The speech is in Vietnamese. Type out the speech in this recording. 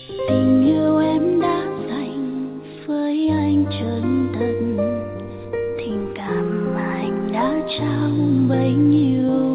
Tình yêu em đã dành với anh chân thật, tình cảm mà anh đã trao bấy nhiêu